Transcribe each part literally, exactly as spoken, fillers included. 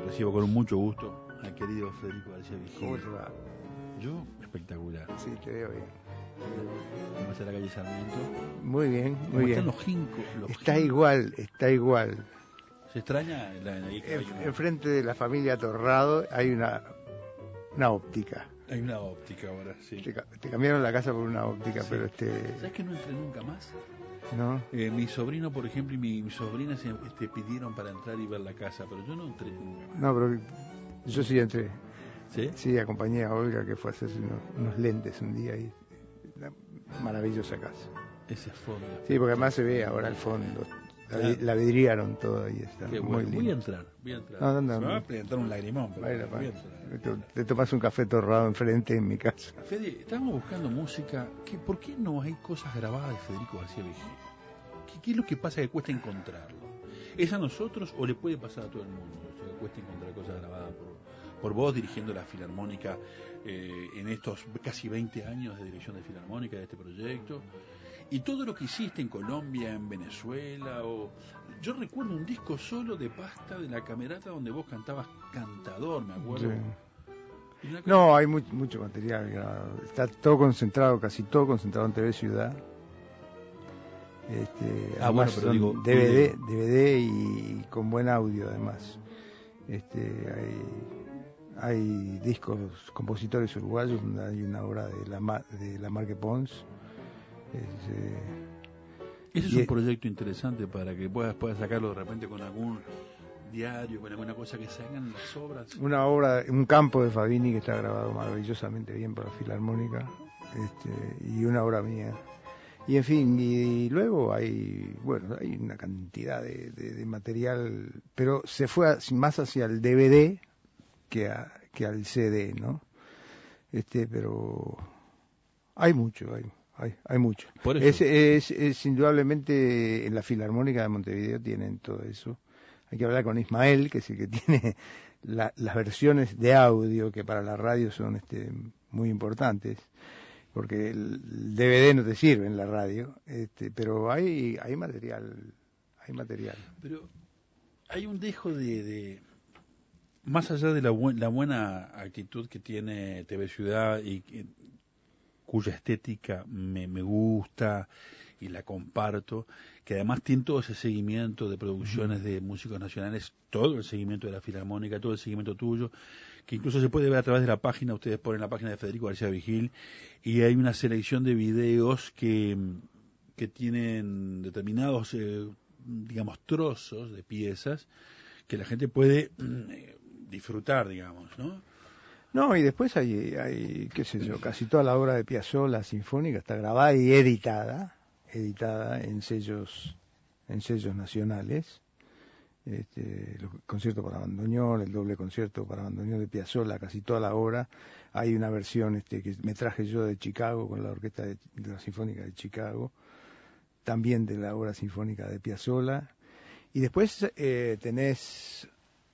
recibo con mucho gusto al querido Federico García Vigil. ¿Cómo te va? Yo, espectacular. Sí, te veo bien. ¿Cómo está la calle Sarmiento? Muy bien, muy ¿Cómo bien. están los ginkgos? Los Está ginkgos? igual, está igual. ¿Se extraña la, la, En, enfrente de la familia Torrado hay una, una óptica. Hay una óptica ahora, sí. Te, te cambiaron la casa por una óptica, Sí. pero este... ¿Sabes que no entré nunca más? ¿No? Eh, mi sobrino, por ejemplo, y mi, mi sobrina se este, pidieron para entrar y ver la casa, pero yo no entré nunca más. No, pero yo sí entré. ¿Sí? Sí, acompañé a Olga que fue a hacerse unos, unos lentes un día y una maravillosa casa. Ese fondo. Sí, porque además se ve ahora el fondo. La, Claro. la vidriaron todo y está Qué muy bueno. lindo. Voy a entrar, voy a entrar. No, no, no. Se me va a presentar un lagrimón, pero Bueno, voy a bueno. entrar. te, te tomas un café torrado enfrente en mi casa. Fede, estábamos buscando música. ¿Qué, ¿Por qué no hay cosas grabadas de Federico García Vigil? ¿Qué, ¿Qué es lo que pasa que cuesta encontrarlo? ¿Es a nosotros o le puede pasar a todo el mundo? O sea, que cuesta encontrar cosas grabadas por, por vos dirigiendo la Filarmónica eh, en estos casi veinte años de dirección de Filarmónica de este proyecto. Y todo lo que hiciste en Colombia, en Venezuela, o yo recuerdo un disco solo de Pasta de la Camerata donde vos cantabas Cantador, me acuerdo. Sí. Y una cosa- No, hay mu- mucho material grabado. Está todo concentrado, casi todo concentrado en T V Ciudad. Este, Ah, además bueno, pero son digo, D V D, video. D V D y con buen audio además. Este, hay, hay discos, compositores uruguayos, hay una obra de la Ma- de la Marque Pons. Es, eh, Ese es y un e- proyecto interesante para que puedas, puedas sacarlo de repente con algún diario, con alguna cosa que salgan las obras. una obra, un campo de Fabini que está grabado maravillosamente bien para Filarmónica, este, y una obra mía. Y en fin, y, y luego hay, bueno, hay una cantidad de, de- de material, pero se fue a- más hacia el D V D que, a- que al C D, ¿no? Este, pero hay mucho, hay, hay, hay mucho. Por Es, eso. es, es indudablemente en la Filarmónica de Montevideo tienen todo eso. Hay que hablar con Ismael, que es el que tiene la- las versiones de audio que para la radio son este, muy importantes, porque el D V D no te sirve en la radio, este, pero hay hay material, hay material. Pero hay un dejo de, de más allá de la, buen- la buena actitud que tiene T V Ciudad y que- cuya estética me, me gusta y la comparto, que además tiene todo ese seguimiento de producciones de músicos nacionales, todo el seguimiento de la Filarmónica, todo el seguimiento tuyo, que incluso se puede ver a través de la página, ustedes ponen la página de Federico García Vigil, y hay una selección de videos que, que tienen determinados, eh, digamos, trozos de piezas que la gente puede eh, disfrutar, digamos, ¿no? No, y después hay, hay, qué sé yo, casi toda la obra de Piazzolla sinfónica está grabada y editada, editada en sellos, en sellos nacionales. Este, el concierto para bandoneón, el doble concierto para bandoneón de Piazzolla, casi toda la obra. Hay una versión este, que me traje yo de Chicago con la orquesta de, de la Sinfónica de Chicago, también de la obra sinfónica de Piazzolla. Y después eh, tenés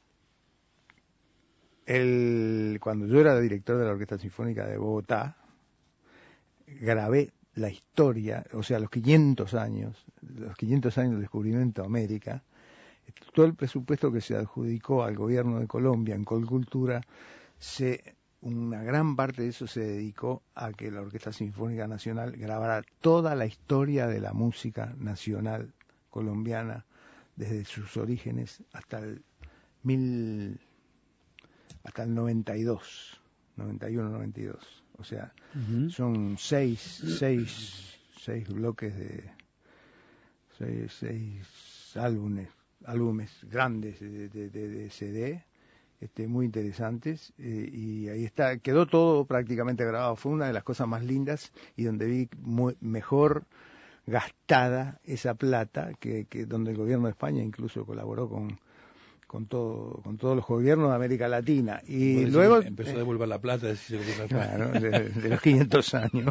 el, cuando yo era director de la Orquesta Sinfónica de Bogotá, grabé la historia, o sea, los quinientos años, los quinientos años del descubrimiento de América. Todo el presupuesto que se adjudicó al gobierno de Colombia en Colcultura, se, una gran parte de eso se dedicó a que la Orquesta Sinfónica Nacional grabara toda la historia de la música nacional colombiana, desde sus orígenes hasta el mil, hasta el noventa y dos, noventa y uno, noventa y dos. O sea, Uh-huh. son seis, seis, seis bloques de seis, seis álbumes. álbumes grandes de, de, de, de C D, este, muy interesantes, eh, y ahí está, quedó todo prácticamente grabado. Fue una de las cosas más lindas y donde vi muy, mejor gastada esa plata, que, que donde el gobierno de España incluso colaboró con con todo con todos los gobiernos de América Latina. Y luego empezó a devolver la plata, decís, claro, de, de los quinientos años.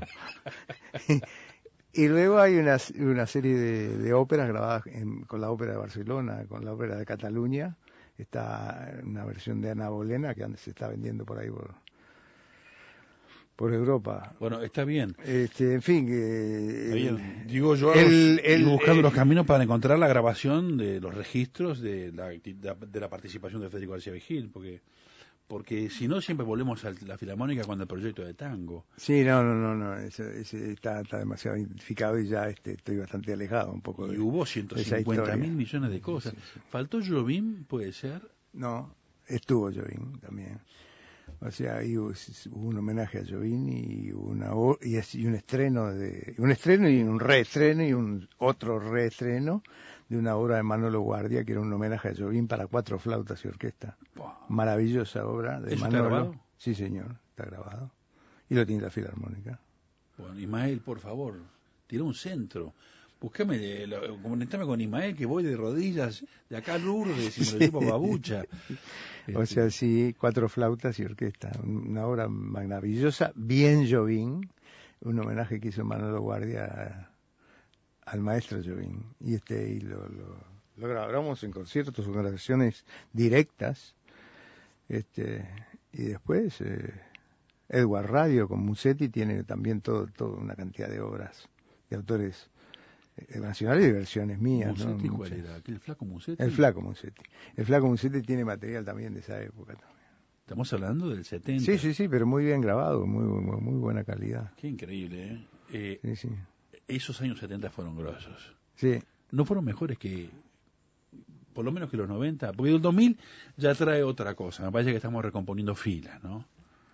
Y luego hay una, una serie de, de óperas grabadas en, con la ópera de Barcelona, con la ópera de Cataluña. Está una versión de Ana Bolena que se está vendiendo por ahí por, por Europa. Bueno, está bien. Este, en fin, que Está bien. Digo yo, el, el, el, buscando el, los caminos para encontrar la grabación de los registros de la, de la participación de Federico García Vigil, porque porque si no siempre volvemos a la Filarmónica con el proyecto de tango. Sí, no, no, no, no, eso, eso está, está demasiado identificado y ya este, estoy bastante alejado un poco Y de, hubo ciento cincuenta mil millones de cosas. Sí, sí, sí. ¿Faltó Jobim, puede ser? No, estuvo Jobim también. O sea, ahí hubo, hubo un homenaje a Jobim y una y, y un estreno de un estreno y un reestreno y un otro reestreno de una obra de Manolo Guardia que era un homenaje a Jobim para cuatro flautas y orquesta. Wow. Maravillosa obra de ¿Eso Manolo. está grabado? Sí, señor, está grabado. Y lo tiene la Filarmónica. Bueno, Ismael, por favor, tira un centro. Buscame, comunicame con Ismael, que voy de rodillas de acá a Lourdes y me lo llevo a Babucha. Este... O sea, sí, cuatro flautas y orquesta. Una obra maravillosa, bien Jobim, un homenaje que hizo Manolo Guardia a, al maestro Jobim. Y este y lo, lo, lo grabamos en conciertos o grabaciones directas. Este y después eh, Edward Radio con Musetti tiene también todo, todo una cantidad de obras de autores eh, nacionales y versiones mías. ¿Musetti ¿no? cuál era? ¿El flaco Musetti? El flaco Musetti. El flaco Musetti tiene material también de esa época también. Estamos hablando del setenta. Sí, sí, sí, pero muy bien grabado, muy, muy, muy buena calidad. Qué increíble, ¿eh? eh sí, sí. Esos años setenta fueron grosos. Sí. No fueron mejores que, por lo menos que los noventa, porque el dos mil ya trae otra cosa. Me parece que estamos recomponiendo filas, ¿no?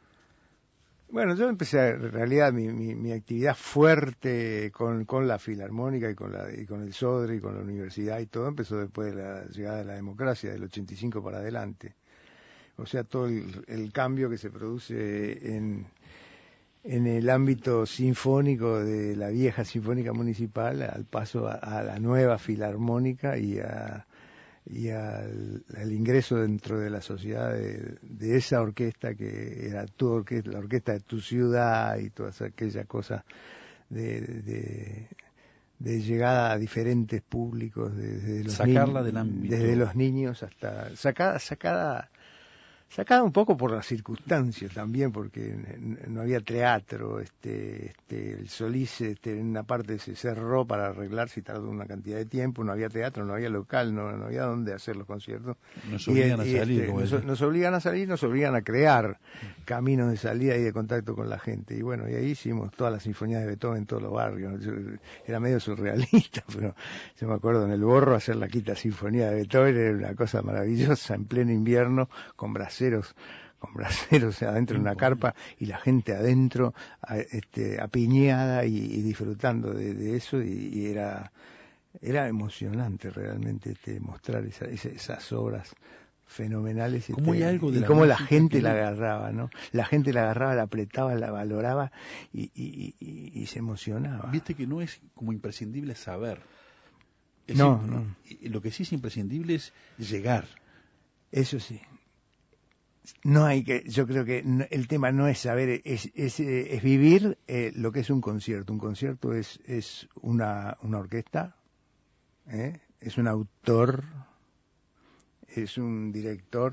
Bueno, yo empecé, en realidad, mi, mi, mi actividad fuerte con, con la Filarmónica y con, la, y con el Sodre y con la universidad y todo, empezó después de la llegada de la democracia, del ochenta y cinco para adelante. O sea, todo el, el cambio que se produce en, en el ámbito sinfónico de la vieja Sinfónica Municipal al paso a, a la nueva Filarmónica y a... y al, al ingreso dentro de la sociedad de, de esa orquesta que era tu orquesta, la orquesta de tu ciudad y todas aquellas cosas de, de, de llegada a diferentes públicos desde los sacarla del ámbito, desde los niños hasta sacada sacada sacada un poco por las circunstancias también, porque no había teatro, este, este, el Solís este, en una parte se cerró para arreglarse y tardó una cantidad de tiempo, no había teatro, no había local, no, no había dónde hacer los conciertos. Nos obligan y, a salir, este, como nos, nos obligan a salir, nos obligan a crear caminos de salida y de contacto con la gente. Y bueno, y ahí hicimos todas las sinfonías de Beethoven en todos los barrios. Yo, era medio surrealista, pero yo me acuerdo en el Borro hacer la quinta sinfonía de Beethoven, era una cosa maravillosa en pleno invierno, con braceros con braceros adentro de una carpa y la gente adentro este, apiñada y, y disfrutando de, de eso y, y era era emocionante realmente este, mostrar esa, esa, esas obras fenomenales ¿Cómo este, hay algo de y la cómo la gente que... la agarraba, ¿no? La gente la agarraba, la apretaba, la valoraba y, y, y, y se emocionaba. Viste que no es como imprescindible saber. Es no, imp... no. Lo que sí es imprescindible es llegar. Eso sí. No hay que, yo creo que no, el tema no es saber, es, es, es vivir eh, lo que es un concierto. Un concierto es, es una, una orquesta, ¿eh? Es un autor, es un director,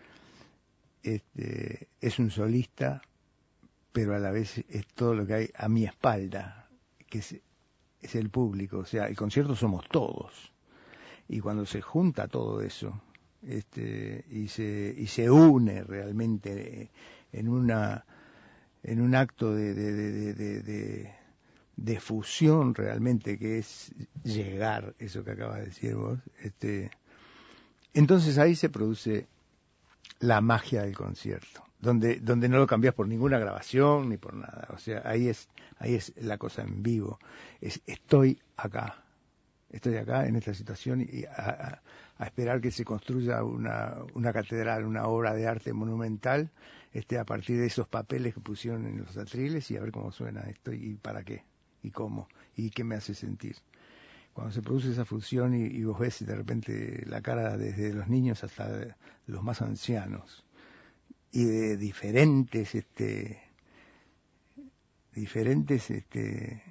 este, es un solista, pero a la vez es todo lo que hay a mi espalda, que es, es el público. O sea, el concierto somos todos. Y cuando se junta todo eso, este y se y se une realmente en una en un acto de de, de, de, de, de fusión realmente que es llegar, eso que acabas de decir vos, este entonces ahí se produce la magia del concierto, donde donde no lo cambias por ninguna grabación ni por nada. O sea, ahí es ahí es la cosa en vivo, es estoy acá estoy acá en esta situación y a, a, a esperar que se construya una, una catedral, una obra de arte monumental, este, a partir de esos papeles que pusieron en los atriles y a ver cómo suena esto y para qué y cómo y qué me hace sentir. Cuando se produce esa fusión y, y vos ves de repente la cara desde los niños hasta los más ancianos y de diferentes, este, diferentes, este,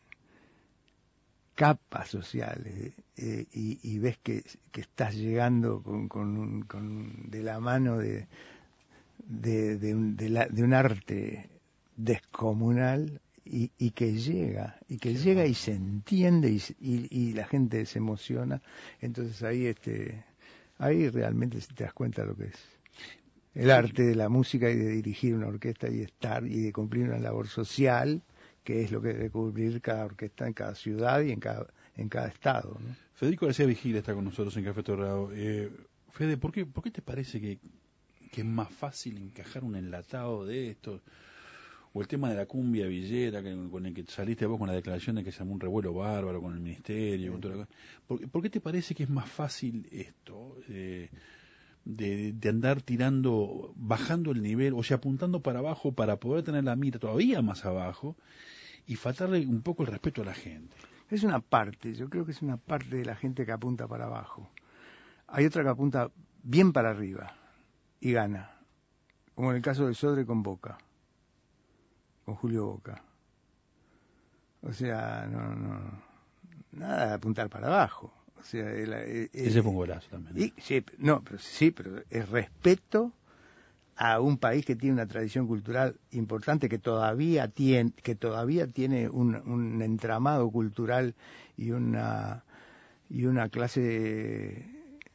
capas sociales eh, y, y ves que, que estás llegando con, con, un, con de la mano de de, de, un, de, la, de un arte descomunal y, y que llega, y que llega y se entiende y, y, y la gente se emociona. Entonces ahí este ahí realmente te das cuenta de lo que es el arte de la música y de dirigir una orquesta y de estar y de cumplir una labor social, que es lo que debe cumplir cada orquesta en cada ciudad y en cada en cada estado, ¿no? Federico García Vigil está con nosotros en Café Torrado. Eh, Fede, ¿por qué, ¿por qué te parece que, que es más fácil encajar un enlatado de esto? O el tema de la cumbia villera, que, con el que saliste vos con la declaración de que se armó un revuelo bárbaro con el ministerio. Sí. Con toda la... ¿Por, ¿Por qué te parece que es más fácil esto? Eh, de, de andar tirando, bajando el nivel, o sea, apuntando para abajo para poder tener la mira todavía más abajo y faltarle un poco el respeto a la gente. Es una parte, yo creo que es una parte de la gente que apunta para abajo. Hay otra que apunta bien para arriba y gana, como en el caso de Sodre con Boca, con Julio Boca. O sea, no, no, nada de apuntar para abajo. O sea, el, el, el, ese fue un golazo también. Y, sí, no, pero sí, pero es respeto a un país que tiene una tradición cultural importante, que todavía tiene, que todavía tiene un, un entramado cultural y una y una clase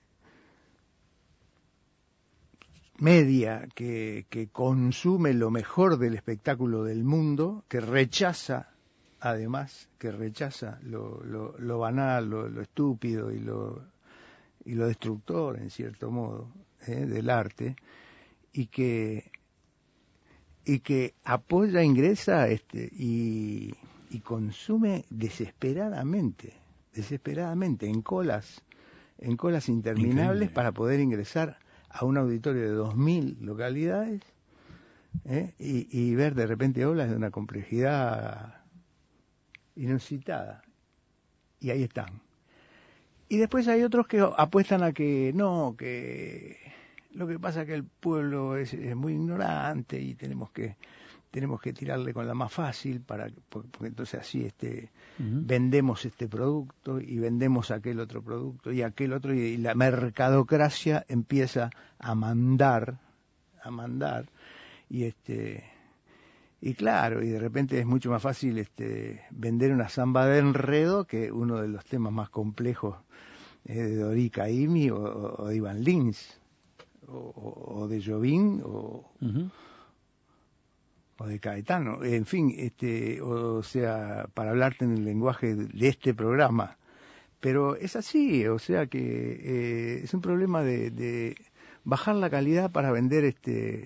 media que, que consume lo mejor del espectáculo del mundo, que rechaza, además, que rechaza lo, lo, lo banal, lo, lo estúpido y lo, y lo destructor, en cierto modo, ¿eh? del arte, y que y que apoya, ingresa este y, y consume desesperadamente, desesperadamente, en colas, en colas interminables. Increíble. Para poder ingresar a un auditorio de dos mil localidades, ¿eh? y, y ver de repente olas de una complejidad inusitada. Y ahí están. Y después hay otros que apuestan a que no, que lo que pasa es que el pueblo es, es muy ignorante y tenemos que tenemos que tirarle con la más fácil para porque, porque entonces así este uh-huh. vendemos este producto y vendemos aquel otro producto y aquel otro y, y la mercadocracia empieza a mandar a mandar y este y claro, y de repente es mucho más fácil este vender una samba de enredo que uno de los temas más complejos eh, de Dori Caymmi o, o de Ivan Lins. O, o de Jobim o, uh-huh. o de Caetano, en fin, este, o sea, para hablarte en el lenguaje de, de este programa, pero es así, o sea que eh, es un problema de, de bajar la calidad para vender este,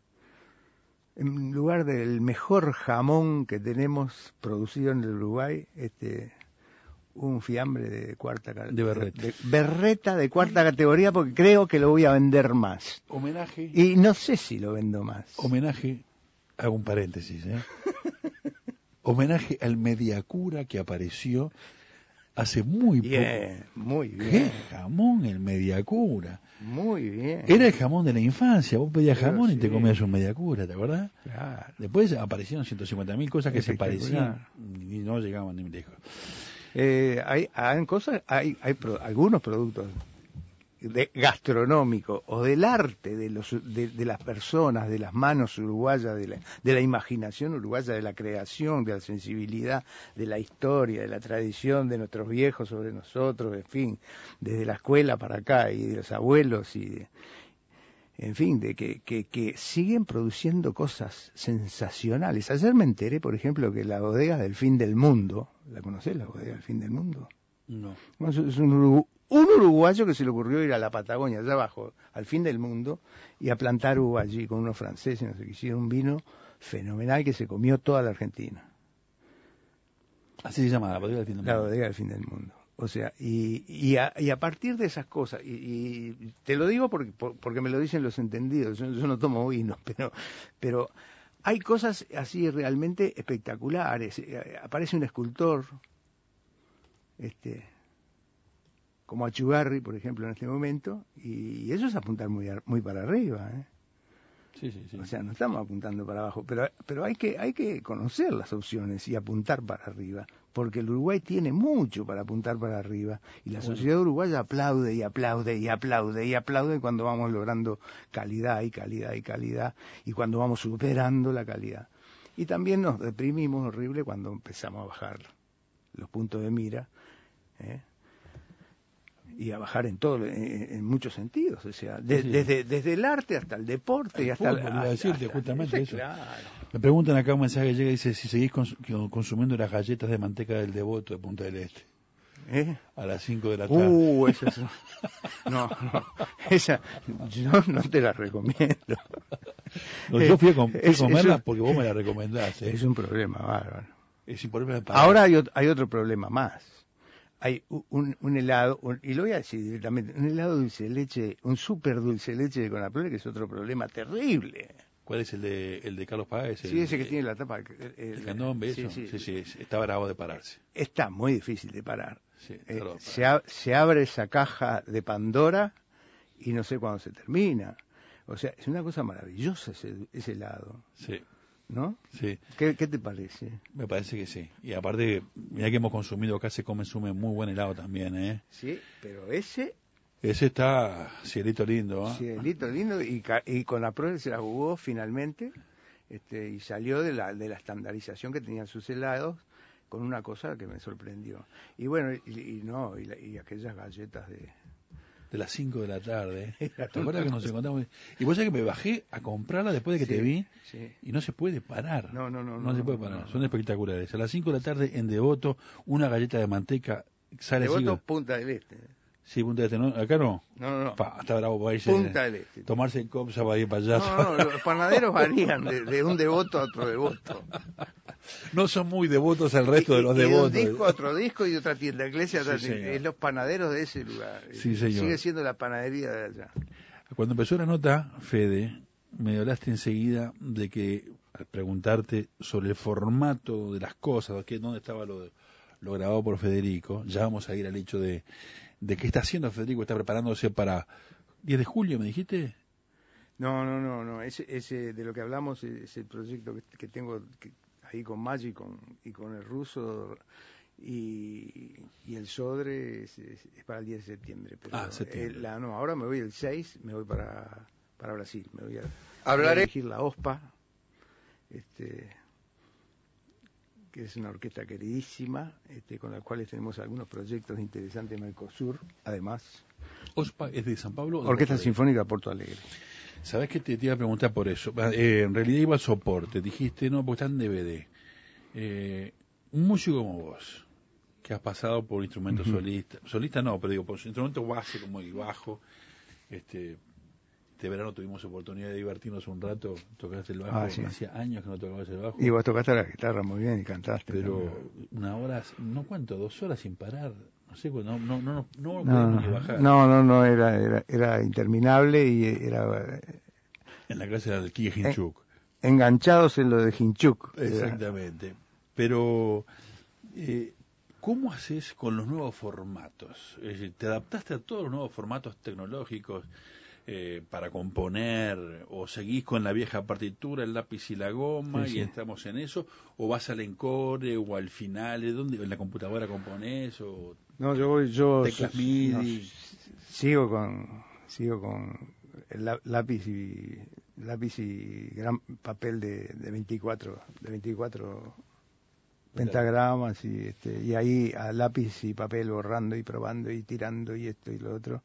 en lugar del mejor jamón que tenemos producido en el Uruguay, este un fiambre de cuarta categoría. De berreta. De, berreta de cuarta categoría porque creo que lo voy a vender más. Homenaje. Y no sé si lo vendo más. Homenaje, hago un paréntesis, ¿eh? Homenaje al Mediacura que apareció hace muy bien, poco. Muy bien. ¿Qué jamón el Mediacura? Muy bien. Era el jamón de la infancia. Vos pedías Pero jamón sí. y te comías un Mediacura, ¿te acordás? Claro. Después aparecieron ciento cincuenta mil cosas que se parecían y no llegaban ni lejos. Eh, hay, hay cosas, hay, hay pro, algunos productos de, gastronómicos o del arte de los de, de las personas, de las manos uruguayas, de la, de la imaginación uruguaya, de la creación, de la sensibilidad, de la historia, de la tradición de nuestros viejos sobre nosotros, en fin, desde la escuela para acá y de los abuelos y de, en fin, de que, que, que siguen produciendo cosas sensacionales. Ayer me enteré, por ejemplo, que la bodega del fin del mundo, ¿la conocés, la bodega del fin del mundo? No. Bueno, es un, urugu- un uruguayo que se le ocurrió ir a la Patagonia, allá abajo, al fin del mundo, y a plantar uva allí con unos franceses, no sé qué, hicieron un vino fenomenal que se comió toda la Argentina. Así se llama, la bodega del fin del mundo. La bodega del fin del mundo. O sea, y, y, a, y a partir de esas cosas, y, y te lo digo porque, por, porque me lo dicen los entendidos, yo, yo no tomo vino, pero, pero hay cosas así realmente espectaculares. Aparece un escultor, este, como Achugarri, por ejemplo, en este momento, y eso es apuntar muy, muy para arriba, ¿eh? Sí, sí, sí. O sea, no estamos apuntando para abajo, pero pero hay que hay que conocer las opciones y apuntar para arriba, porque el Uruguay tiene mucho para apuntar para arriba y la bueno. sociedad uruguaya aplaude y aplaude y aplaude y aplaude cuando vamos logrando calidad y calidad y calidad y cuando vamos superando la calidad. Y también nos deprimimos horrible cuando empezamos a bajar los puntos de mira, ¿eh? Y a bajar en todo, en, en muchos sentidos, o sea, de, sí. desde, desde el arte hasta el deporte el y hasta... Fútbol, el, iba a decirte hasta, justamente hasta, eso. Claro. Me preguntan acá un mensaje que llega y dice, si seguís cons consumiendo las galletas de manteca del Devoto de Punta del Este. ¿Eh? A las cinco de la tarde. Uh, esa es... No, no, esa yo no te la recomiendo. No, yo fui a, com fui es, a comerla es un, porque vos me la recomendaste. ¿Eh? Es un problema bárbaro. Es imposible. Ahora hay, hay otro problema más. Hay un, un helado, un, y lo voy a decir directamente, un helado dulce de leche, un súper dulce de leche de Conapro, que es otro problema terrible. ¿Cuál es el de el de Carlos Páez? Sí, ese que tiene la tapa. El, el, el candombe, sí, eso. Sí, sí, sí, sí, está bravo de pararse. Está muy difícil de parar. Sí, eh, se, a, se abre esa caja de Pandora y no sé cuándo se termina. O sea, es una cosa maravillosa ese, ese helado. Sí. ¿No? Sí. ¿Qué, ¿Qué te parece? Me parece que sí. Y aparte, mira que hemos consumido acá, se consume muy buen helado también, ¿eh? Sí, pero ese... Ese está cielito lindo, ¿eh? Cielito lindo, y, y con la prueba se la jugó finalmente, este, y salió de la, de la estandarización que tenían sus helados, con una cosa que me sorprendió. Y bueno, y, y no, y, la, y aquellas galletas de... De las cinco de la tarde. ¿Te acuerdas que nos encontramos? Y vos sabés que me bajé a comprarla después de que sí, te vi, sí. Y no se puede parar. No, no, no. No, no se puede parar. No, no. Son espectaculares. A las cinco de la tarde en Devoto, una galleta de manteca sale así. Devoto, Punta del Este. Sí, Punta del Este. ¿No? ¿Acá no? No, no, no. Pa, está bravo para irse. Punta del Este. Tomarse el copsa para ir para allá. No, no, los panaderos varían de, de un devoto a otro devoto. No son muy devotos al resto y, de los y devotos. De un disco a otro disco y de otra tienda, iglesia, otra sí, tienda. Es los panaderos de ese lugar. Sí, señor. Sigue siendo la panadería de allá. Cuando empezó la nota, Fede, me hablaste enseguida de que, al preguntarte sobre el formato de las cosas, que dónde estaba lo, lo grabado por Federico, ya vamos a ir al hecho de, de qué está haciendo Federico, está preparándose para diez de julio, ¿me dijiste? No, no, no, no. Ese, ese de lo que hablamos es el proyecto que, que tengo que, ahí con Maggi y con, y con el ruso y, y el Sodre es, es, es para el diez de septiembre. Pero ah, septiembre. El, la, no, ahora me voy el seis, me voy para, para Brasil. Me voy a, Hablaré. a dirigir la OSPA, este, que es una orquesta queridísima, este, con la cual tenemos algunos proyectos interesantes en Mercosur, además. ¿OSPA es de San Pablo? Orquesta Sinfónica de Porto Alegre. ¿Sabés qué te, te iba a preguntar por eso? Eh, en realidad iba al soporte, dijiste, no, porque está en D V D. Eh, un músico como vos, que has pasado por instrumentos uh-huh. solistas, solista no, pero digo, por instrumentos base como el bajo, este, este verano tuvimos oportunidad de divertirnos un rato, tocaste el bajo, ah, sí. hacía años que no tocabas el bajo. Y vos tocaste la guitarra muy bien y cantaste. Pero también. Una hora, no cuánto, dos horas sin parar, no sé, no, no, no, no, no, no, no ni bajar. No, no, no, era, era, era interminable y era... En la clase era del Quique Hinchuk. Enganchados en lo de Hinchuk. Exactamente. Era. Pero, eh, ¿cómo haces con los nuevos formatos? Es decir, ¿te adaptaste a todos los nuevos formatos tecnológicos eh, para componer? ¿O seguís con la vieja partitura, el lápiz y la goma, sí, y sí. estamos en eso? ¿O vas al encore o al final? ¿Dónde, ¿En la computadora componés? O no, yo voy, yo teclas MIDI. No, sigo con, sigo con el lápiz y lápiz y gran papel de, de veinticuatro, de veinticuatro pentagramas y este y ahí a lápiz y papel borrando y probando y tirando y esto y lo otro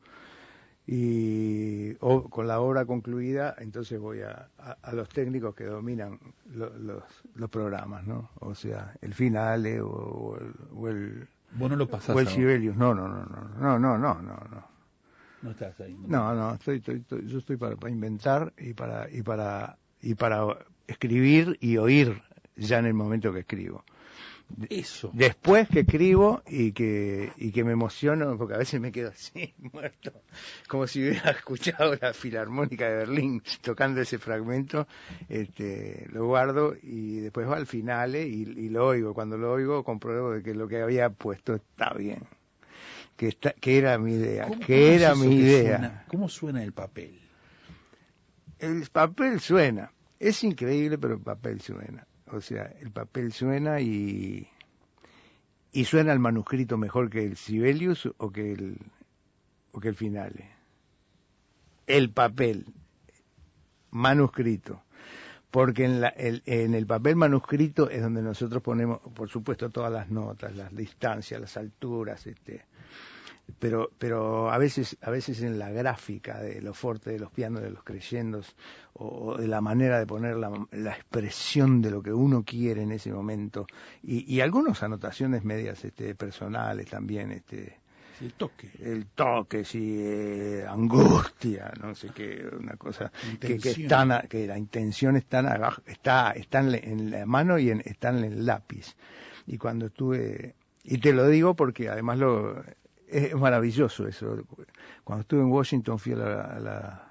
y o, con la obra concluida entonces voy a, a, a los técnicos que dominan lo, los los programas, ¿no? O sea, el Finale o, o el o el, ¿Vos no lo pasás o el Sibelius. No, no, no, no, no, no, no, no, no. No estás ahí. No, no, no estoy, estoy, estoy, yo estoy para, para inventar y para y para y para escribir y oír ya en el momento que escribo. Eso. Después que escribo y que y que me emociono, porque a veces me quedo así, muerto, como si hubiera escuchado la Filarmónica de Berlín tocando ese fragmento, este, lo guardo y después va al final y, y lo oigo. Cuando lo oigo compruebo de que lo que había puesto está bien, que está, que era mi idea, ¿Cómo, que cómo era es mi que idea. Suena, ¿Cómo suena el papel? El papel suena, es increíble, pero el papel suena. O sea, el papel suena y y suena el manuscrito mejor que el Sibelius o que el o que el Finale. El papel manuscrito, porque en, la, el, en el papel manuscrito es donde nosotros ponemos, por supuesto, todas las notas, las distancias, las alturas, este, pero pero a veces a veces en la gráfica de los fortes, de los pianos, de los crescendos, o, o de la manera de poner la, la expresión de lo que uno quiere en ese momento, y, y algunas anotaciones medias este, personales también, este el toque. El toque, sí, eh, angustia, no sé qué, una cosa que, que, están, que la intención está, abajo, está, está en, en la mano y en, está en el lápiz. Y cuando estuve, y te lo digo porque además lo es maravilloso eso. Cuando estuve en Washington fui a la, a la,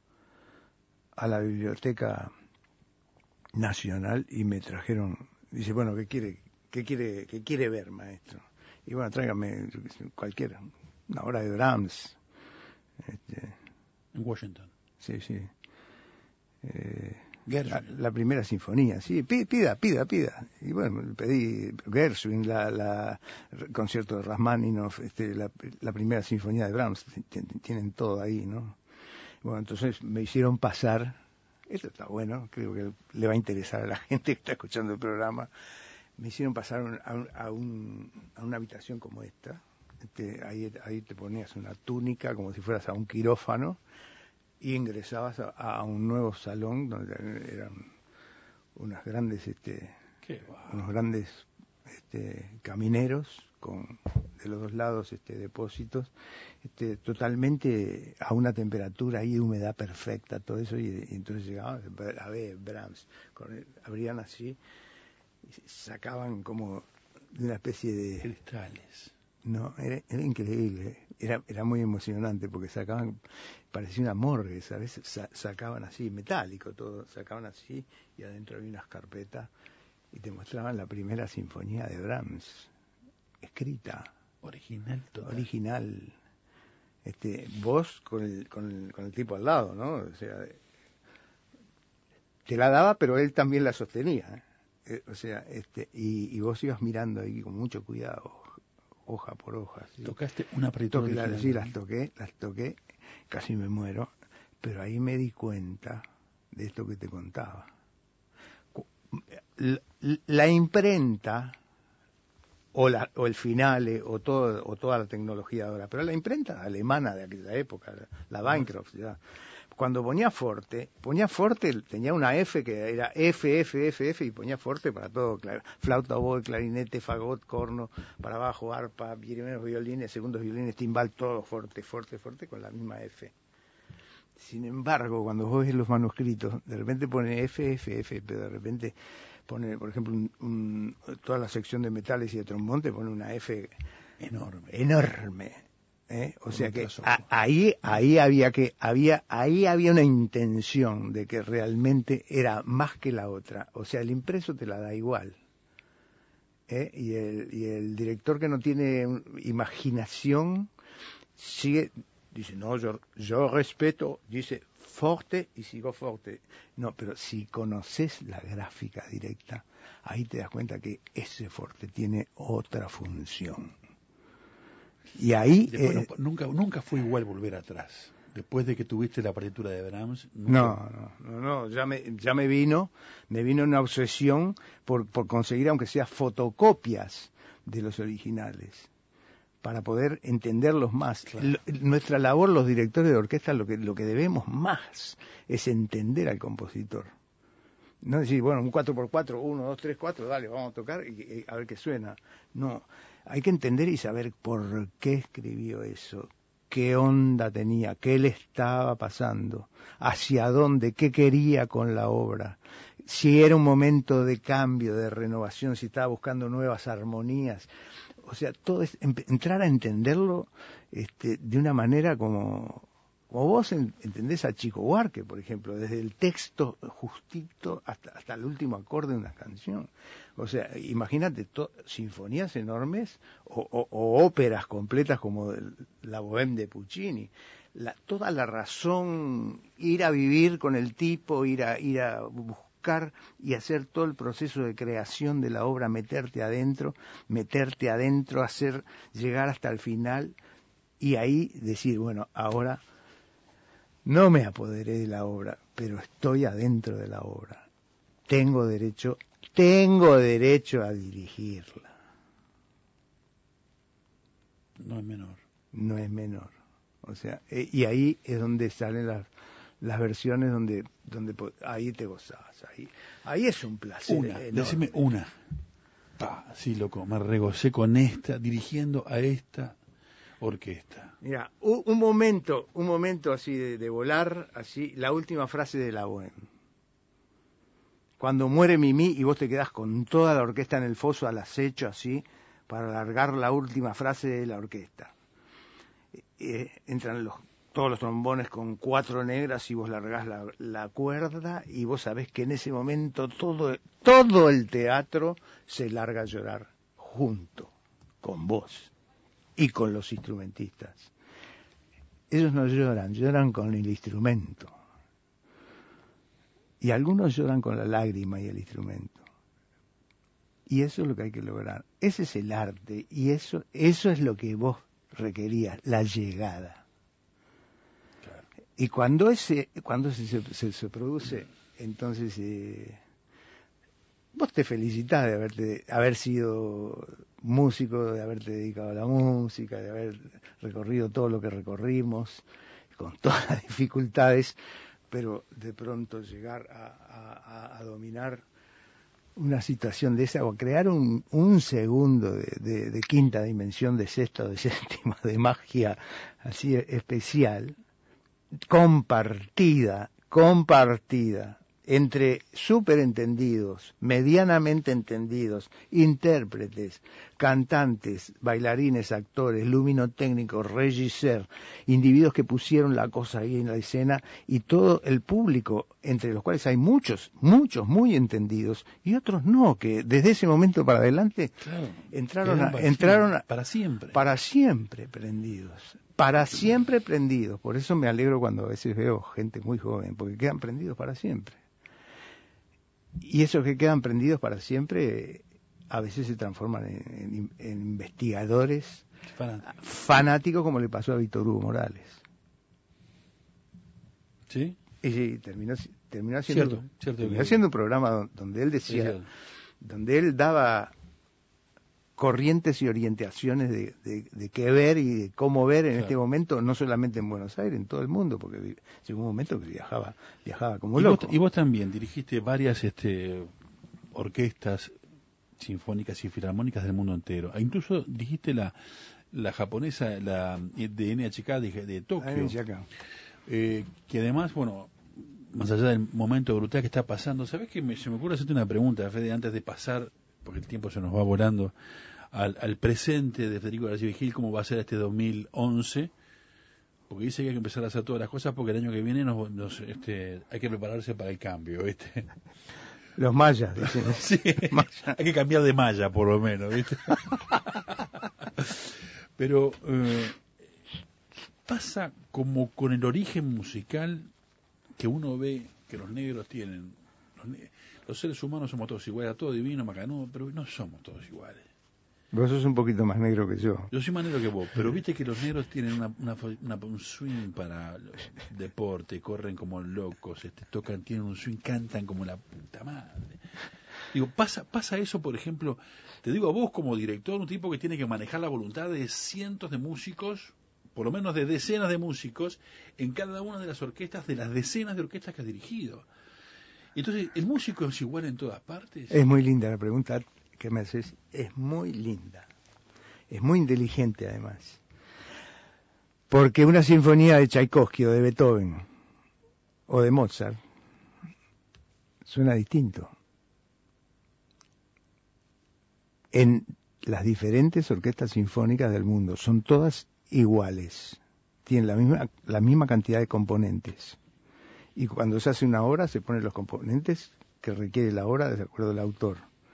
a la Biblioteca Nacional y me trajeron, dice, bueno, ¿qué quiere, qué quiere, qué quiere ver, maestro? Y bueno, tráigame cualquiera, una obra de Brahms. Este, en Washington. Sí, sí. Eh, la, la primera sinfonía, sí, pida, pida, pida. Y bueno, pedí Gershwin, la, la el concierto de Rachmaninoff, este, la, la primera sinfonía de Brahms, tienen todo ahí, ¿no? Bueno, entonces me hicieron pasar, esto está bueno, creo que le va a interesar a la gente que está escuchando el programa. Me hicieron pasar un, a, un, a, un, a una habitación como esta. Este, ahí, ahí te ponías una túnica como si fueras a un quirófano y ingresabas a, a un nuevo salón donde eran unas grandes, este, unos grandes este, camineros con de los dos lados este, depósitos, este, totalmente a una temperatura y humedad perfecta, todo eso, y, y entonces llegaban a ver Brahms, con el, abrían así. Sacaban como de una especie de cristales. No, era, era increíble, era era muy emocionante porque sacaban, parecía una morgue, ¿sabes? Sa- sacaban así, metálico todo, sacaban así y adentro había unas carpetas y te mostraban la primera sinfonía de Brahms, escrita. Original total. Original. Este, vos con el, con el, con el tipo al lado, ¿no? O sea, te la daba pero él también la sostenía, ¿eh? O sea, este, y, y vos ibas mirando ahí con mucho cuidado, hoja por hoja. ¿Sí? Tocaste una partitura Toqué, original. las, sí, las toqué, las toqué, casi me muero, pero ahí me di cuenta de esto que te contaba. La, la imprenta, o, la, o el finale, o, todo, o toda la tecnología ahora, pero la imprenta alemana de aquella época, la Bancroft, ya. Cuando ponía forte, ponía forte, tenía una F que era F, F, F, F, y ponía forte para todo, claro, flauta, oboe, clarinete, fagot, corno, para bajo, arpa, primeros violines, segundos violines, timbal, todo forte, forte, forte, con la misma F. Sin embargo, cuando vos ves los manuscritos, de repente pone F, F, F, pero de repente pone, por ejemplo, un, un, toda la sección de metales y de trombón te pone una F enorme, enorme. ¿Eh? O sea que a, ahí ahí había que había ahí había una intención de que realmente era más que la otra, o sea, el impreso te la da igual, ¿eh? y el y el director que no tiene imaginación sigue, dice, no, yo yo respeto, dice forte y sigo forte, no, pero si conoces la gráfica directa, ahí te das cuenta que ese forte tiene otra función. Y ahí después eh, no, nunca nunca fue igual volver atrás. Después de que tuviste la partitura de Brahms, nunca... no, no, no, no, ya me ya me vino, me vino una obsesión por por conseguir aunque sea fotocopias de los originales para poder entenderlos más. Claro. L- nuestra labor los directores de orquesta lo que lo que debemos más es entender al compositor. No decir, bueno, un cuatro por cuatro, uno, dos, tres, cuatro, dale, vamos a tocar y, y a ver qué suena. No, hay que entender y saber por qué escribió eso, qué onda tenía, qué le estaba pasando, hacia dónde, qué quería con la obra, si era un momento de cambio, de renovación, si estaba buscando nuevas armonías. O sea, todo es entrar a entenderlo este, de una manera como... Como vos entendés a Chico Buarque, por ejemplo, desde el texto justito hasta, hasta el último acorde de una canción. O sea, imagínate sinfonías enormes o, o, o óperas completas como el, la Bohème de Puccini. La, toda la razón, ir a vivir con el tipo, ir a, ir a buscar y hacer todo el proceso de creación de la obra, meterte adentro, meterte adentro, hacer llegar hasta el final y ahí decir, bueno, ahora... No me apoderé de la obra, pero estoy adentro de la obra. tengo derecho, tengo derecho a dirigirla. No es menor. No es menor. O sea, eh, y ahí es donde salen las, las versiones donde, donde ahí te gozás. Ahí, ahí es un placer. Una, enorme. decime una. Pa, sí, loco, me regocé con esta, dirigiendo a esta orquesta. Mira, un, un momento, un momento así de, de volar, así, la última frase de la Bohème. Cuando muere Mimi y vos te quedás con toda la orquesta en el foso al acecho, así, para alargar la última frase de la orquesta. Eh, entran los, todos los trombones con cuatro negras y vos largás la, la cuerda y vos sabés que en ese momento todo, todo el teatro se larga a llorar junto con vos y con los instrumentistas. Ellos no lloran, lloran con el instrumento. Y algunos lloran con la lágrima y el instrumento. Y eso es lo que hay que lograr. Ese es el arte y eso, eso es lo que vos requerías, la llegada. Claro. Y cuando ese, cuando se, se, se produce, entonces eh, vos te felicitás de haberte, haber sido músico, de haberte dedicado a la música, de haber recorrido todo lo que recorrimos, con todas las dificultades, pero de pronto llegar a, a, a dominar una situación de esa, o crear un, un segundo de, de, de quinta dimensión, de sexta o de séptima, de magia así especial, compartida, compartida, entre superentendidos, medianamente entendidos, intérpretes, cantantes, bailarines, actores, luminotécnicos, regisseur, individuos que pusieron la cosa ahí en la escena y todo el público, entre los cuales hay muchos, muchos muy entendidos y otros no, que desde ese momento para adelante claro, entraron, a, entraron a, para siempre, para siempre prendidos. Para siempre prendidos. Por eso me alegro cuando a veces veo gente muy joven, porque quedan prendidos para siempre. Y esos que quedan prendidos para siempre a veces se transforman en, en, en investigadores fanáticos. fanáticos, como le pasó a Víctor Hugo Morales. ¿Sí? Y sí, terminó, terminó, haciendo, cierto, cierto terminó haciendo un programa donde él decía, sí, donde él daba corrientes y orientaciones de, de, de qué ver y de cómo ver en claro. este momento, no solamente en Buenos Aires, en todo el mundo, porque llegó un momento que viajaba, viajaba como y loco. Vos, y vos también dirigiste varias este, orquestas sinfónicas y filarmónicas del mundo entero. E incluso dirigiste la, la japonesa, la de N H K de, de Tokio, N H K. Eh, que además, bueno, más allá del momento brutal que está pasando, ¿sabés que me, se me ocurre hacerte una pregunta, Fede, antes de pasar, porque el tiempo se nos va volando, al, al presente de Federico García Vigil, cómo va a ser este dos mil once, porque dice que hay que empezar a hacer todas las cosas porque el año que viene nos, nos, este, hay que prepararse para el cambio, ¿viste? Los mayas, dicen. Sí, Maya. Hay que cambiar de malla, por lo menos, ¿viste? Pero eh, pasa como con el origen musical que uno ve que los negros tienen. Los, ne los seres humanos somos todos iguales, a todo divino, macanudo, pero no somos todos iguales. Vos sos un poquito más negro que yo. Yo soy más negro que vos, pero viste que los negros tienen una, una, una, un swing para deporte, corren como locos, este, tocan, tienen un swing, cantan como la puta madre. Digo, pasa, pasa eso, por ejemplo, te digo a vos como director, un tipo que tiene que manejar la voluntad de cientos de músicos, por lo menos de decenas de músicos, en cada una de las orquestas, de las decenas de orquestas que has dirigido. Entonces, ¿el músico es igual en todas partes? Es muy linda la pregunta que me haces, es muy linda, es muy inteligente además, porque una sinfonía de Tchaikovsky o de Beethoven o de Mozart suena distinto en las diferentes orquestas sinfónicas del mundo, son todas iguales, tienen la misma, la misma cantidad de componentes, y cuando se hace una obra se ponen los componentes que requiere la obra de acuerdo al autor.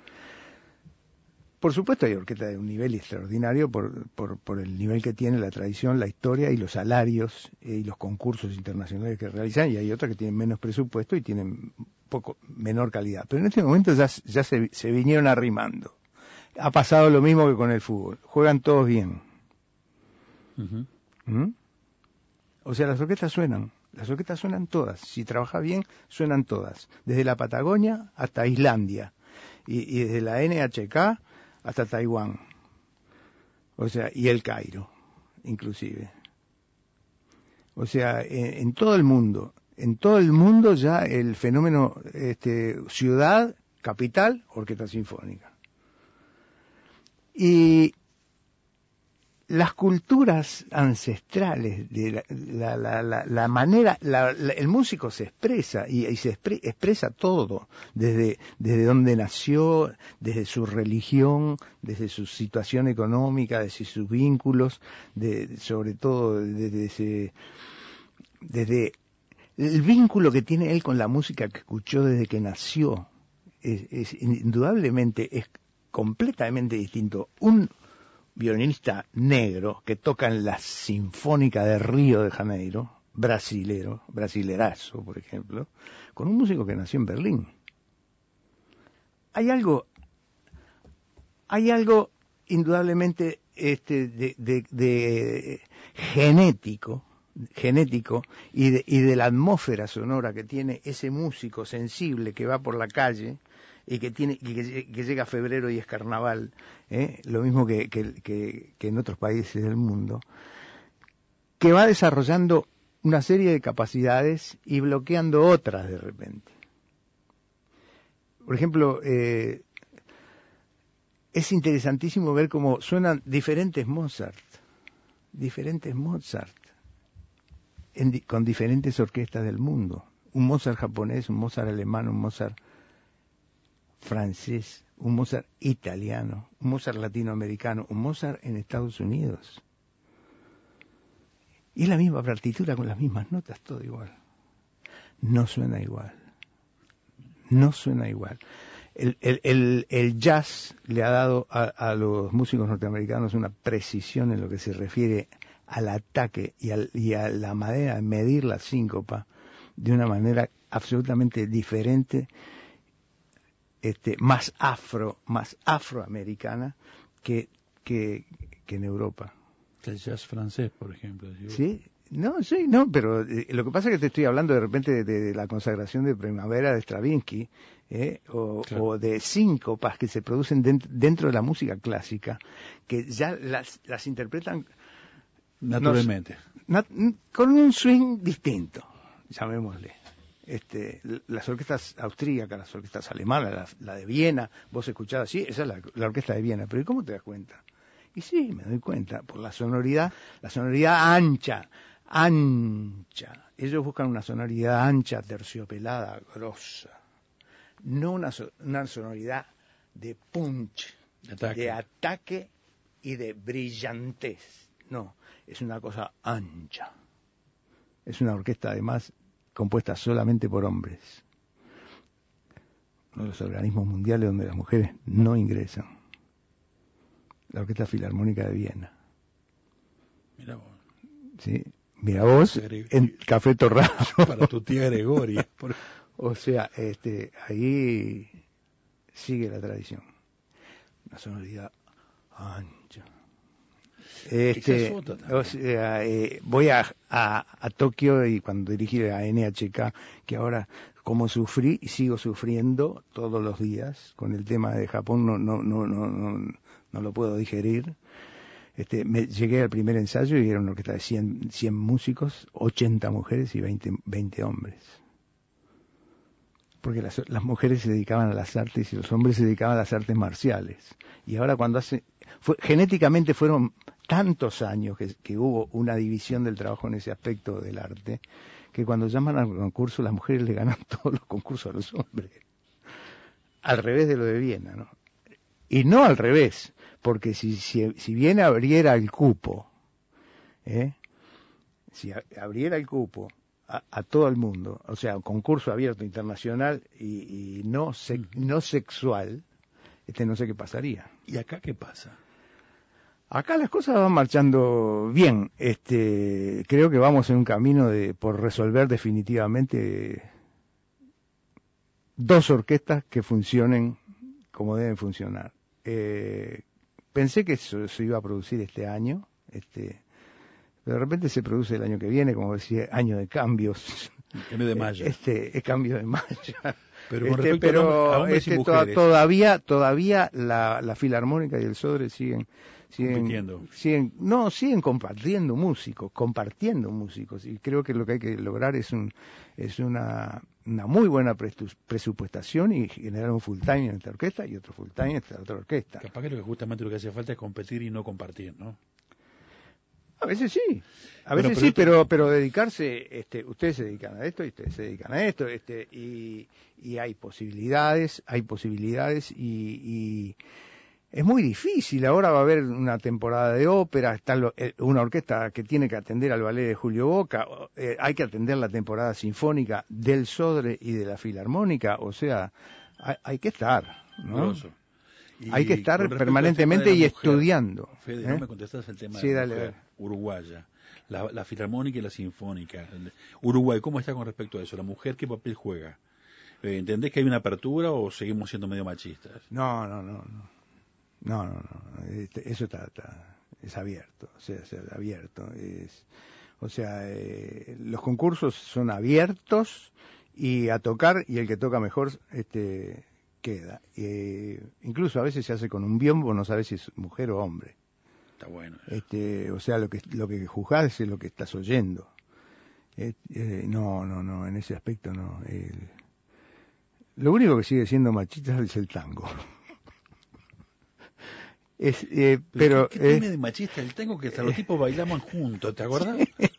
Por supuesto hay orquestas de un nivel extraordinario por, por, por el nivel que tiene la tradición, la historia y los salarios eh, y los concursos internacionales que realizan, y hay otras que tienen menos presupuesto y tienen poco menor calidad. Pero en este momento ya, ya se, se vinieron arrimando. Ha pasado lo mismo que con el fútbol. Juegan todos bien. Uh-huh. ¿Mm? O sea, las orquestas suenan. Las orquestas suenan todas. Si trabajas bien, suenan todas. Desde la Patagonia hasta Islandia. Y, y desde la N H K hasta Taiwán. O sea, y el Cairo, inclusive. O sea, en, en todo el mundo. En todo el mundo ya el fenómeno este, ciudad, capital, orquesta sinfónica. Y las culturas ancestrales, de la, la, la, la, la manera, la, la, el músico se expresa y, y se expre, expresa todo, desde, desde donde nació, desde su religión, desde su situación económica, desde sus vínculos, de, sobre todo desde ese, desde el vínculo que tiene él con la música que escuchó desde que nació. Es, es indudablemente es completamente distinto. Un violinista negro que toca en la Sinfónica de Río de Janeiro, brasilero, brasilerazo, por ejemplo, con un músico que nació en Berlín. Hay algo, hay algo indudablemente este, de, de, de genético, genético y de, y de la atmósfera sonora que tiene ese músico sensible que va por la calle y que tiene que, que llega a febrero y es carnaval, ¿eh? Lo mismo que, que, que, que en otros países del mundo, que va desarrollando una serie de capacidades y bloqueando otras de repente. Por ejemplo, eh, es interesantísimo ver cómo suenan diferentes Mozart, diferentes Mozart, en, con diferentes orquestas del mundo. Un Mozart japonés, un Mozart alemán, un Mozart francés, un Mozart italiano, un Mozart latinoamericano, un Mozart en Estados Unidos. Y es la misma partitura con las mismas notas, todo igual. No suena igual. No suena igual. El, el, el, el jazz le ha dado a, a los músicos norteamericanos una precisión en lo que se refiere al ataque y, al, y a la manera de medir la síncopa de una manera absolutamente diferente, este, más afro, más afroamericana que, que, que en Europa. El jazz francés, por ejemplo. Yo... Sí, no, sí, no, pero eh, lo que pasa es que te estoy hablando de repente de, de la consagración de Primavera de Stravinsky, eh, o, claro. o de síncopas que se producen dentro, dentro de la música clásica, que ya las, las interpretan naturalmente, nat, con un swing distinto, llamémosle. Este, las orquestas austríacas, las orquestas alemanas, la, la de Viena, vos escuchás así, esa es la, la orquesta de Viena, pero ¿cómo te das cuenta? Y sí, me doy cuenta, por la sonoridad, la sonoridad ancha, ancha. Ellos buscan una sonoridad ancha, terciopelada, grosa. No una, una sonoridad de punch, ataque. de ataque y de brillantez. No, es una cosa ancha. Es una orquesta además compuesta solamente por hombres. Uno de los organismos mundiales donde las mujeres no ingresan. La Orquesta Filarmónica de Viena. Mira vos. Sí, mira vos, en Café Torrado. Para tu tía Gregoria. Por... O sea, este, ahí sigue la tradición. Una sonoridad ancha. Este, o sea, eh, voy a, a, a Tokio y cuando dirigí la N H K, que ahora como sufrí y sigo sufriendo todos los días con el tema de Japón, no, no, no, no, no, no lo puedo digerir. Este, me, llegué al primer ensayo y era una orquesta de cien, cien músicos, ochenta mujeres y veinte, veinte hombres. Porque las, las mujeres se dedicaban a las artes y los hombres se dedicaban a las artes marciales. Y ahora cuando hace, fue, genéticamente fueron tantos años que, que hubo una división del trabajo en ese aspecto del arte, que cuando llaman al concurso las mujeres le ganan todos los concursos a los hombres. Al revés de lo de Viena, ¿no? Y no al revés, porque si, si, si Viena abriera el cupo, ¿eh? si a, abriera el cupo a, a todo el mundo, o sea, un concurso abierto internacional y, y no, se, no sexual, este no sé qué pasaría. ¿Y acá qué pasa? Acá las cosas van marchando bien. Este, creo que vamos en un camino de por resolver definitivamente dos orquestas que funcionen como deben funcionar. Eh, pensé que eso se iba a producir este año, este, de repente se produce el año que viene, como decía, año de cambios. Cambio de malla. Este, es cambio de malla. Pero con este, respecto pero a hombres este, y to- mujeres, todavía, todavía la, la Filarmónica y el Sodre siguen, siguen, compitiendo. siguen, no, siguen compartiendo músicos, compartiendo músicos, y creo que lo que hay que lograr es un, es una, una muy buena prestu- presupuestación y generar un full time en esta orquesta y otro full time en esta otra orquesta. Capaz que lo que justamente lo que hace falta es competir y no compartir, ¿no? A veces sí, a Bueno, veces pero sí, esto- pero pero dedicarse, este, ustedes se dedican a esto y ustedes se dedican a esto, este, y, y hay posibilidades, hay posibilidades y, y es muy difícil. Ahora va a haber una temporada de ópera, está lo- eh, una orquesta que tiene que atender al ballet de Julio Boca, eh, hay que atender la temporada sinfónica del Sodre y de la Filarmónica, o sea, hay, hay que estar, ¿no? Grosso. Y Hay que estar con respecto al permanentemente tema de la y mujer, estudiando. Fede, ¿eh? no me contestas el tema Sí, de la dale, mujer dale. uruguaya, la, la filarmónica y la sinfónica. Uruguay, ¿cómo está con respecto a eso? ¿La mujer qué papel juega? Eh, ¿Entendés que hay una apertura o seguimos siendo medio machistas? No, no, no, no. No, no, no. Este, eso está, está- es abierto, o sea, es abierto. Es, o sea, eh, los concursos son abiertos y a tocar, y el que toca mejor este queda. Eh, incluso a veces se hace con un biombo, no sabes si es mujer o hombre. Está bueno. Este, o sea, lo que lo que juzgás es lo que estás oyendo. Eh, eh, no, no, no, en ese aspecto no. El- lo único que sigue siendo machista es el tango. Es, eh, pero ¿Qué, qué eh, tiene de machista el tango que hasta los tipos bailaban juntos, ¿te acordás?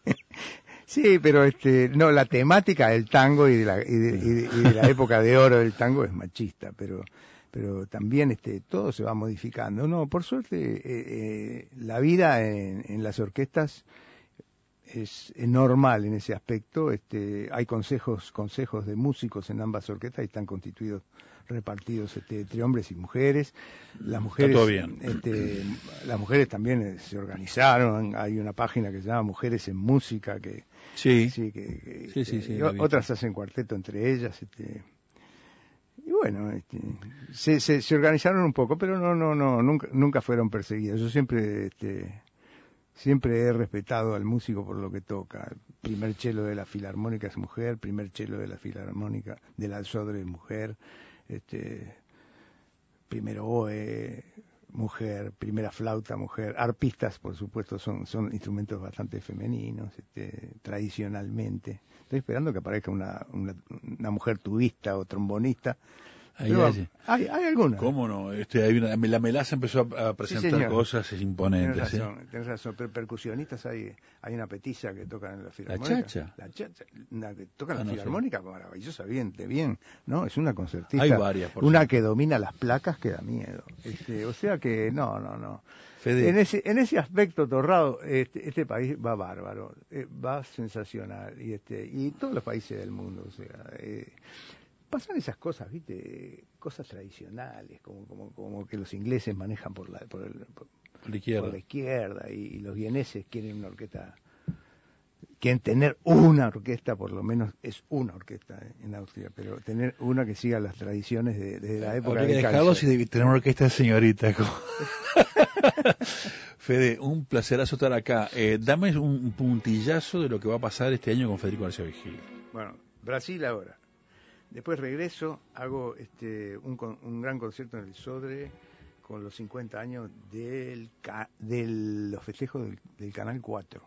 sí, pero este, no, la temática del tango y de la, y de, y de- y de la época de oro del tango es machista, pero, pero también este, todo se va modificando. No, por suerte, eh, eh, la vida en, en las orquestas es, es normal en ese aspecto. Este, hay consejos, consejos de músicos en ambas orquestas y están constituidos, repartidos este, entre hombres y mujeres. Las mujeres, todo bien. Este, las mujeres también eh, se organizaron. Hay una página que se llama Mujeres en Música que Sí. sí, que, que, Sí, sí, este, sí, y la vi. otras hacen cuarteto entre ellas. Este, y bueno, este, se, se, se organizaron un poco, pero no, no, no, nunca, nunca fueron perseguidas. Yo siempre, este, siempre he respetado al músico por lo que toca. El primer cello de la filarmónica es mujer, primer cello de la filarmónica de la Sodre es mujer, este, primero oboe mujer, primera flauta mujer, arpistas por supuesto son, son instrumentos bastante femeninos, este, tradicionalmente. Estoy esperando que aparezca una, una, una mujer tubista o trombonista. Ahí Pero hay, hay, hay algunas. ¿cómo no? Este, hay una, la Melaza empezó a, a presentar señor. cosas imponentes. Tienes ¿eh? razón, tienes razón. Per- percusionistas hay, hay una petiza que toca en la filarmónica. chacha? La chacha. La que toca en Ah, la no sé. filarmónica, maravillosa, bien, de bien, ¿no? Es una concertista. Hay varias, por Una supuesto. que domina las placas que da miedo. Este, o sea que, no, no, no. Fede, En ese, en ese aspecto, Torrado, este, este país va bárbaro, eh, va sensacional. Y este, y todos los países del mundo, o sea, eh, pasan esas cosas, ¿viste? Cosas tradicionales, como, como, como que los ingleses manejan por la, por el, por, por la izquierda. por la izquierda, y, y los vieneses quieren una orquesta, quieren tener una orquesta, por lo menos es una orquesta eh, en Austria, pero tener una que siga las tradiciones de, de la época Habría que de dejarlos Kaiser. y de- tener una orquesta señorita. como- Fede, un placerazo estar acá. Eh, dame un, un puntillazo de lo que va a pasar este año con Federico García Vigil. Bueno, Brasil ahora. Después regreso, hago este un, con- un gran concierto en el Sodre con los cincuenta años del ca- de los festejos del, del Canal cuatro.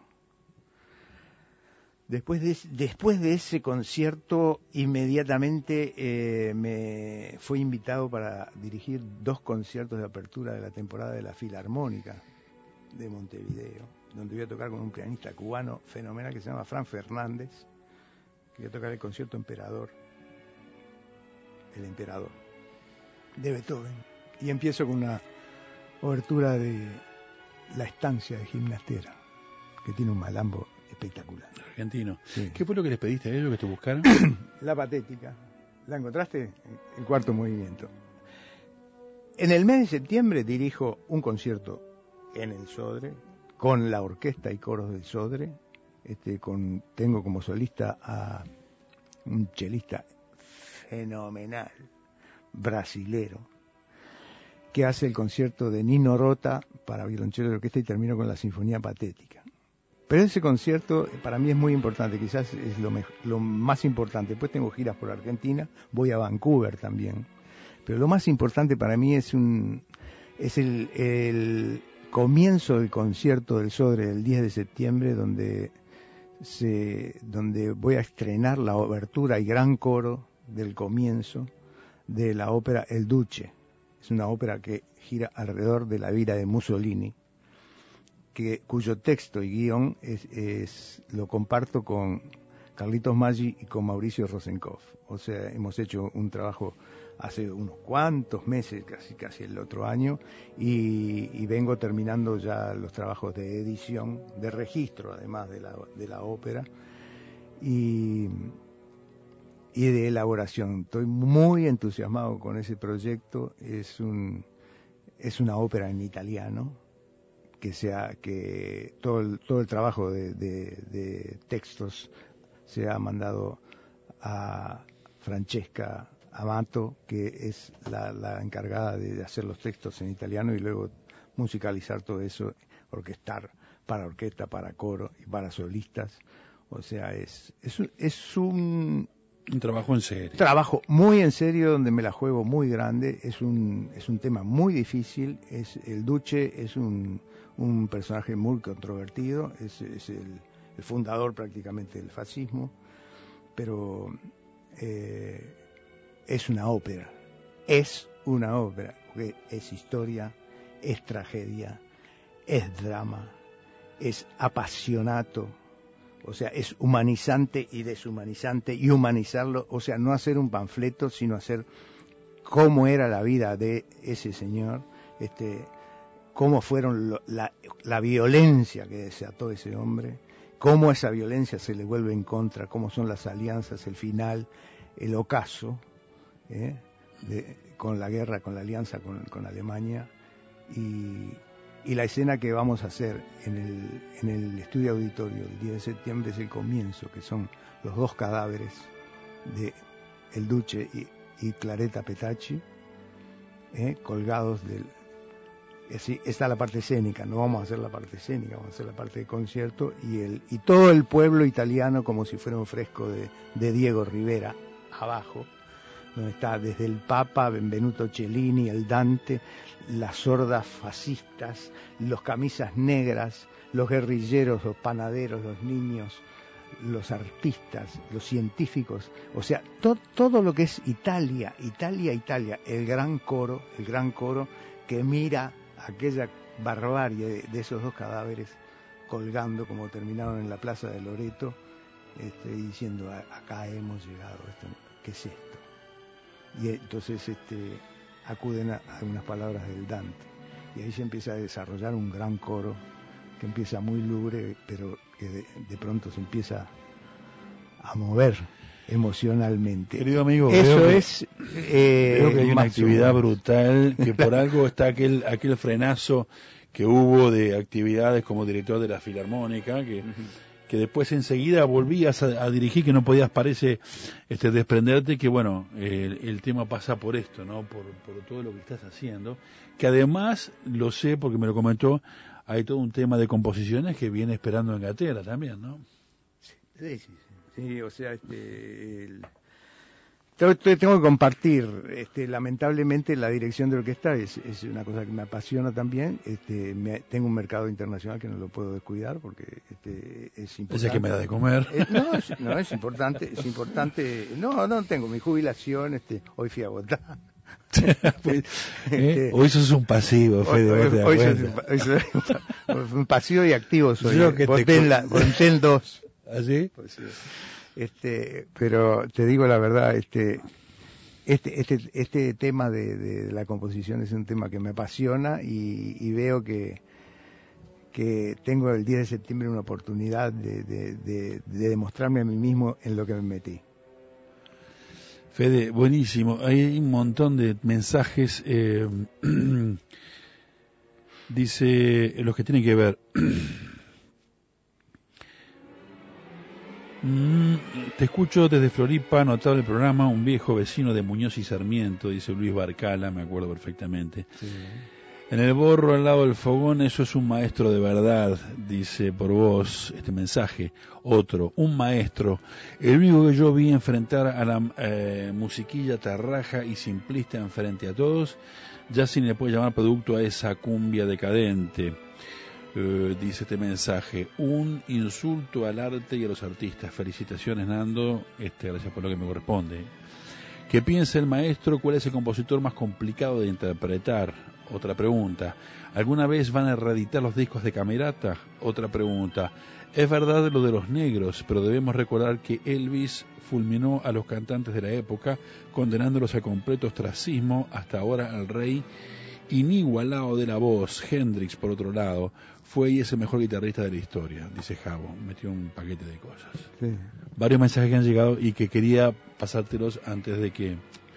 Después de, ese- después de ese concierto, inmediatamente eh, me fui invitado para dirigir dos conciertos de apertura de la temporada de la Filarmónica de Montevideo, donde voy a tocar con un pianista cubano fenomenal que se llama Fran Fernández, que voy a tocar el concierto Emperador, el Emperador, de Beethoven. Y empiezo con una obertura de La Estancia de Gimnastera, que tiene un malambo espectacular. Argentino. Sí. ¿Qué fue lo que les pediste a ellos que te buscaran? La Patética. ¿La encontraste? El cuarto movimiento. En el mes de septiembre dirijo un concierto en el Sodre, con la orquesta y coros del Sodre. Este, con, tengo como solista a un chelista fenomenal, brasilero, que hace el concierto de Nino Rota para violonchelo de orquesta y termino con la Sinfonía Patética. Pero ese concierto para mí es muy importante, quizás es lo, mejor, lo más importante. Después tengo giras por Argentina, voy a Vancouver también. Pero lo más importante para mí es un es el, el comienzo del concierto del Sodre del diez de septiembre, donde se donde voy a estrenar la obertura y gran coro del comienzo de la ópera El Duce. Es una ópera que gira alrededor de la vida de Mussolini, que, cuyo texto y guión es, es, lo comparto con Carlitos Maggi y con Mauricio Rosenkopf. O sea, hemos hecho un trabajo hace unos cuantos meses, casi casi el otro año, y, y vengo terminando ya los trabajos de edición, de registro además de la, de la ópera, y, y de elaboración. Estoy muy entusiasmado con ese proyecto. Es un es una ópera en italiano, que sea que todo el, todo el trabajo de, de, de textos se ha mandado a Francesca Amato, que es la, la encargada de hacer los textos en italiano y luego musicalizar todo eso, orquestar para orquesta, para coro y para solistas. O sea, es es un, es un Un trabajo en serio. Trabajo muy en serio, donde me la juego muy grande. Es un es un tema muy difícil. Es el Duce es un, un personaje muy controvertido. Es, es el, el fundador prácticamente del fascismo. Pero eh, es una ópera. Es una ópera. Porque es historia, es tragedia, es drama, es apasionato. O sea, es humanizante y deshumanizante, y humanizarlo, o sea, no hacer un panfleto, sino hacer cómo era la vida de ese señor, este, cómo fueron lo, la, la violencia que desató ese hombre, cómo esa violencia se le vuelve en contra, cómo son las alianzas, el final, el ocaso, ¿eh? de, con la guerra, con la alianza con, con Alemania, y... Y la escena que vamos a hacer en el, en el estudio auditorio el diez de septiembre es el comienzo, que son los dos cadáveres de el Duce y, y Claretta Petacci, eh, colgados del... Así, está la parte escénica, no vamos a hacer la parte escénica, vamos a hacer la parte de concierto, y, el, y todo el pueblo italiano como si fuera un fresco de, de Diego Rivera, abajo, donde está desde el Papa, Benvenuto Cellini, el Dante, las hordas fascistas, los camisas negras, los guerrilleros, los panaderos, los niños, los artistas, los científicos, o sea, to, todo lo que es Italia, Italia, Italia, el gran coro, el gran coro que mira aquella barbarie de, de esos dos cadáveres colgando como terminaron en la plaza de Loreto, este, diciendo, acá hemos llegado, esto, ¿qué es esto? Y entonces este, acuden a, a unas palabras del Dante, y ahí se empieza a desarrollar un gran coro que empieza muy lúgubre, pero que de, de pronto se empieza a mover emocionalmente. Querido amigo, eso creo que, es eh, creo que hay una actividad brutal, que por algo está aquel aquel frenazo que hubo de actividades como director de la Filarmónica, que uh-huh. que después enseguida volvías a, a dirigir, que no podías, parece, este, desprenderte, que bueno, el, el tema pasa por esto, ¿no? Por, por todo lo que estás haciendo, que además, lo sé porque me lo comentó, hay todo un tema de composiciones que viene esperando en Gatera también, ¿no? Sí, sí, sí, sí, o sea, este... El... Tengo que compartir, este, lamentablemente la dirección de orquesta es, es una cosa que me apasiona también. Este, me, tengo un mercado internacional que no lo puedo descuidar porque este, es importante. Ese que me da de comer. Eh, no, es, no, es importante, es importante. No, no tengo mi jubilación, este, hoy fui a votar. pues, este, hoy sos un pasivo, Fede. Hoy, hoy, hoy, soy, hoy soy un pasivo y activo soy. Yo que voté, te... en la, voté en dos. ¿Así? Pues sí. Este, pero te digo la verdad, este, este, este, este tema de, de la composición es un tema que me apasiona y, y veo que, que tengo el diez de septiembre una oportunidad de, de, de, de demostrarme a mí mismo en lo que me metí. Fede, buenísimo. Hay un montón de mensajes. Eh, dice los que tienen que ver. Mm, te escucho desde Floripa, notable el programa, un viejo vecino de Muñoz y Sarmiento, dice Luis Barcala, me acuerdo perfectamente. Sí. En el borro al lado del fogón, eso es un maestro de verdad, dice por vos este mensaje. Otro, un maestro, el único que yo vi enfrentar a la eh, musiquilla tarraja y simplista enfrente a todos, ya sin le puede llamar producto a esa cumbia decadente. Uh, dice este mensaje, un insulto al arte y a los artistas. Felicitaciones, Nando, este, gracias por lo que me corresponde. ¿Qué piensa el maestro? ¿Cuál es el compositor más complicado de interpretar? Otra pregunta. ¿Alguna vez van a reeditar los discos de Camerata? Otra pregunta. Es verdad lo de los negros, pero debemos recordar que Elvis fulminó a los cantantes de la época, condenándolos a completo ostracismo. Hasta ahora el rey inigualado de la voz, Hendrix, por otro lado, fue y es el mejor guitarrista de la historia, dice Javo. Metió un paquete de cosas. Sí. Varios mensajes que han llegado y que quería pasártelos antes de que,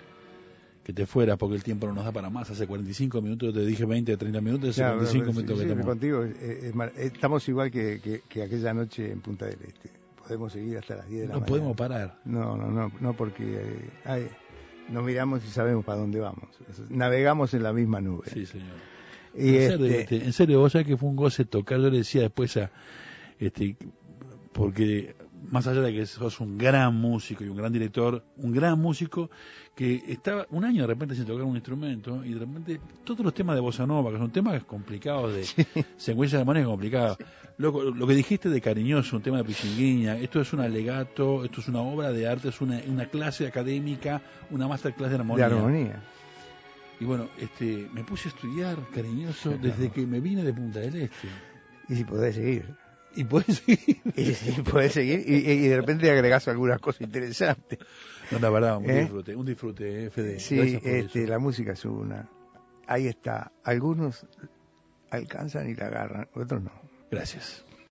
que te fueras, porque el tiempo no nos da para más. Hace cuarenta y cinco minutos, te dije veinte, treinta minutos, hace claro, cuarenta y cinco sí, minutos sí, que sí, estamos. Contigo, eh, eh, estamos igual que, que, que aquella noche en Punta del Este. Podemos seguir hasta las diez de la no mañana. No podemos parar. No, no, no, no porque eh, hay, nos miramos y sabemos para dónde vamos. Navegamos en la misma nube. Sí, señor. Y en, serio, este... este, en serio, vos sabés que fue un goce tocar. Yo le decía después a, este, porque más allá de que sos un gran músico y un gran director, un gran músico que estaba un año de repente sin tocar un instrumento y de repente todos los temas de bossa nova, que son temas complicados, de sí. secuencia de armonía complicadas. Lo, lo que dijiste de Cariñoso, un tema de Pichinguinha, esto es un alegato, esto es una obra de arte, es una, una clase académica, una masterclass de armonía. De armonía. Y bueno, este, me puse a estudiar Cariñoso desde que me vine de Punta del Este. Y si podés seguir. Y podés seguir. Y si podés seguir, y, y de repente agregás algunas cosas interesantes. No, la verdad, un ¿Eh? disfrute, un disfrute, Fede. Sí, este, la música es una. Ahí está. Algunos alcanzan y la agarran, otros no. Gracias.